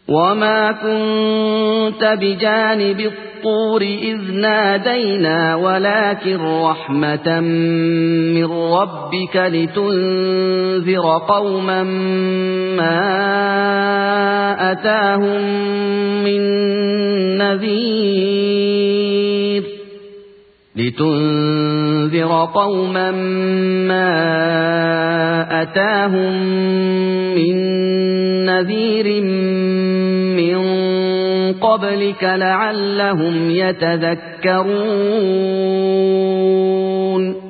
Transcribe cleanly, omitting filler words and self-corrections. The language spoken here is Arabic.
وما كنت بجانب الطور إذ نادينا ولكن رحمة من ربك لتنذر قوما ما أتاهم من نذير من قبلك لعلهم يتذكرون